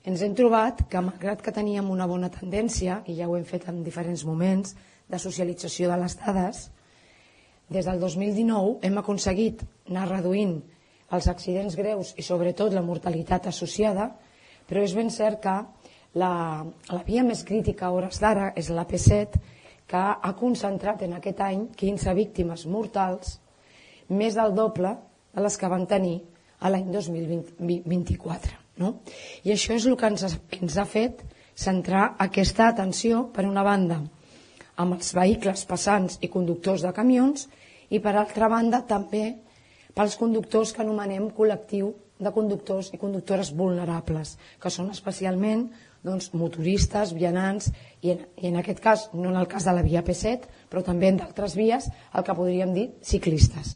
Ens hem trobat que, malgrat que teníem una bona tendència, i ja ho hem fet en diferents moments, de socialització de les dades, des del 2019 hem aconseguit anar reduint els accidents greus i sobretot la mortalitat associada, però és ben cert que la via més crítica a hores d'ara és l'AP7, que ha concentrat en aquest any 15 víctimes mortals, més del doble de les que van tenir l'any 2024. No? I això és el que ens ha fet centrar aquesta atenció, per una banda, amb els vehicles passants i conductors de camions, i per altra banda també pels conductors que anomenem col·lectiu de conductors i conductores vulnerables, que són especialment motoristes, vianants, i en aquest cas, no en el cas de la via P7, però també en d'altres vies, el que podríem dir ciclistes.